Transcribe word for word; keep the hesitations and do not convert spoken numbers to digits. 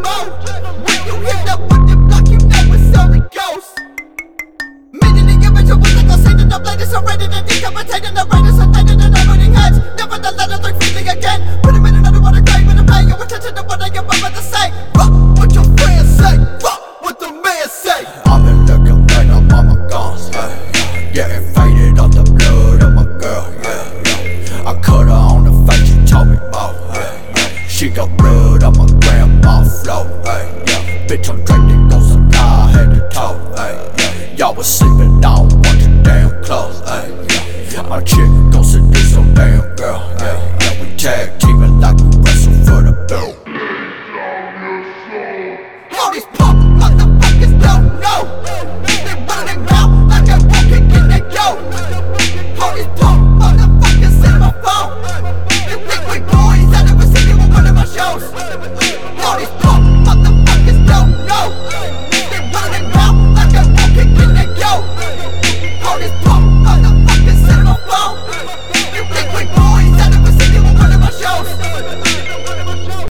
more. When you hit up with the block, you know it's how it goes. Meaning the image of what they gon' say to the bladers already. They're decapitating the writers and thinking that I'm winning heads. Never the letter, they're freely again. Put him in another one, a grave, and I'm paying attention to what I am about to say. Fuck what your friends say, fuck what the man say. I've been looking like I'm on my guns, yeah, getting faded off the blood of my girl, yeah, yeah. I cut her on the face, she told me more, yeah, yeah. She got blood on my grandma flow, yeah, yeah. Bitch, I'm drinking, go supply head to toe, yeah, yeah. Y'all was sleeping down, watching damn close, yeah, yeah. My chick gon' seduce some damn girl, yeah, yeah. We tag team.